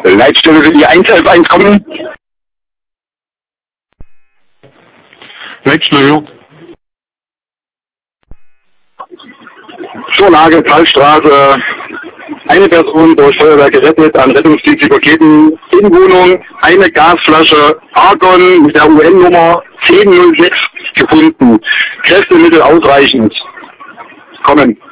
Leitstelle für die 111 kommen. Leitstelle. Zur Lage Talstraße. Eine Person durch Feuerwehr gerettet, an Rettungsdienst übergeben. In Wohnung eine Gasflasche Argon mit der UN-Nummer 1006 gefunden. Kräftemittel ausreichend. Kommen.